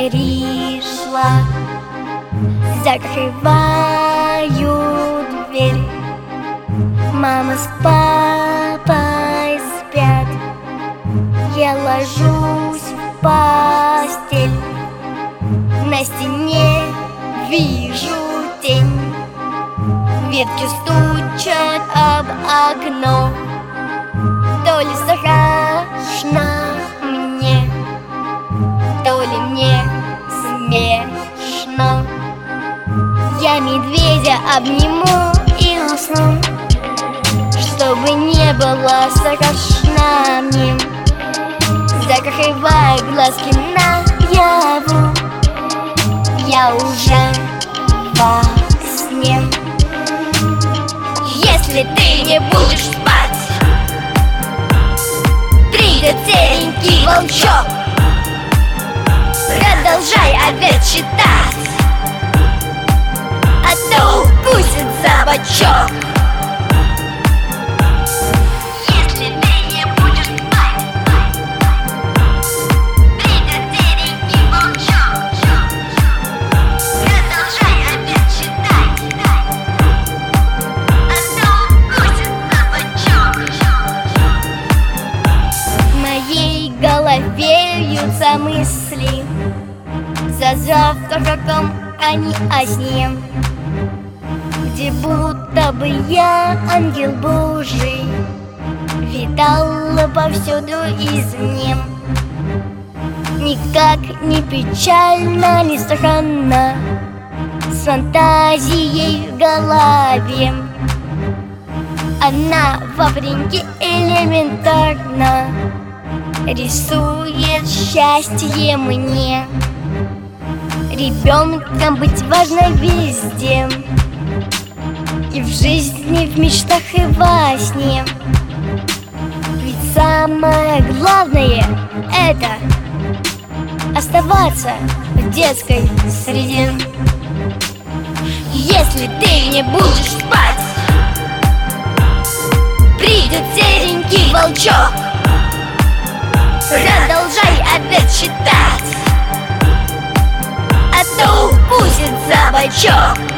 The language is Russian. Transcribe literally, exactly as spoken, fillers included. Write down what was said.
пришла, закрываю дверь. Мама с папой спят, я ложусь в постель. На стене вижу тень, ветки стучат об окно. То ли страшно мне, то ли мне смешно. Я медведя обниму и усну, чтобы не было страшно мне. Закрываю глазки наяву, я уже во сне. Если ты не будешь спать, придет серенький волчок. Продолжай опять читать, а то укусит за бочок. Если ты не будешь спать, придет серенький волчок. Продолжай опять читать, а то укусит за бочок. В моей голове вьются мысли, за завтраком они о сне, где будто бы я ангел Божий, витал повсюду извне. Никак не печально, не странно, с фантазией в голове. Она вопреки элементарно рисует счастье мне. Ребенком быть важно везде, и в жизни, в мечтах и во сне. Ведь самое главное — это оставаться в детской среде. Если ты не будешь спать, придет серенький волчок. Продолжай опять читать, а то укусит за бочок.